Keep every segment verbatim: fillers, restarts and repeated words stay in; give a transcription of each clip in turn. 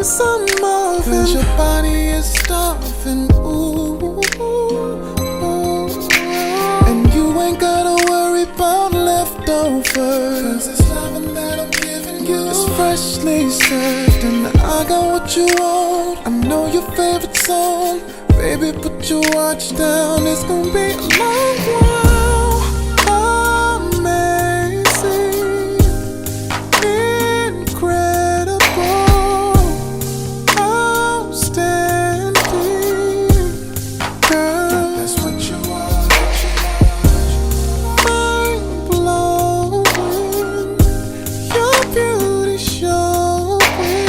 some more. Cause your body is starving, ooh, ooh. And you ain't gotta worry about leftovers, cause it's loving that I'm giving you. It's freshly served and I got what you want. I know your favorite song. Baby, put your watch down. It's gonna be a long while. Amazing, incredible, outstanding, girl. That's what you are. Mind blowing, your beauty showing.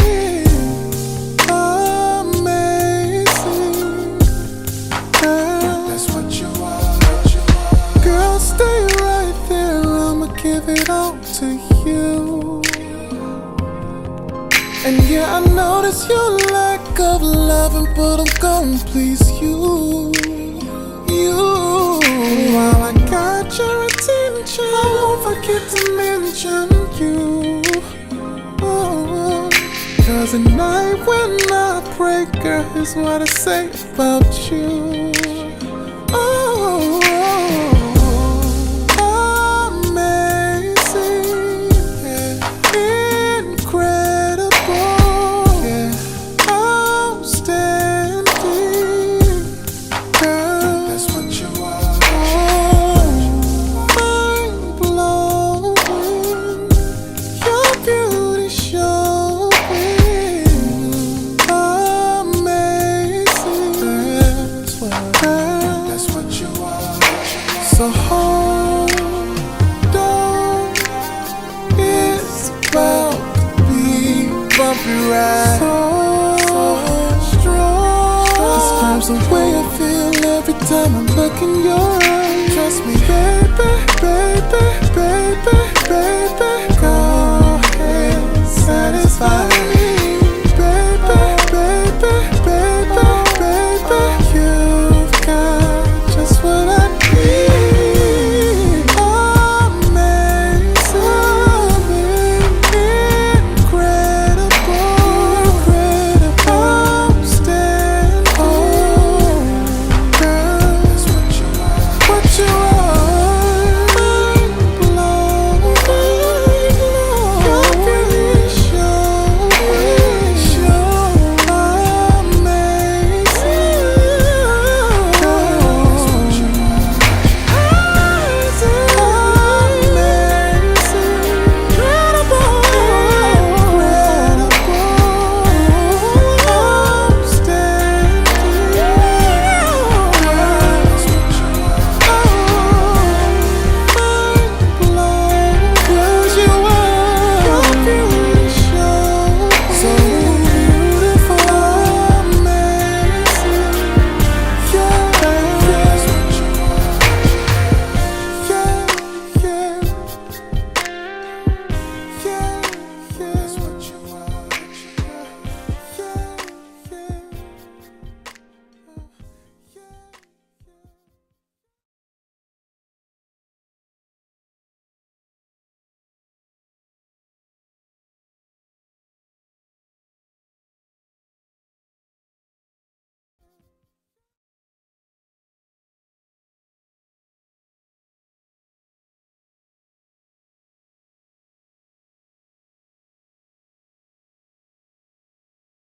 Amazing, girl. That's what you are. Girl, stay right there. I'ma give it all to you. And yeah, I notice your lack of loving, but I'm gon' please you. You, while I got your attention, I won't forget to mention you. Oh, cause at night when I pray, girl, here's what I say about you. Oh, amazing, incredible, outstanding, girl. That's what you are. Mind blowing, your beauty showing. Amazing, that's what, girl. That's what you are. So hold on, it's about to be bumpy ride. So, so strong, describes the way I feel every time I look in your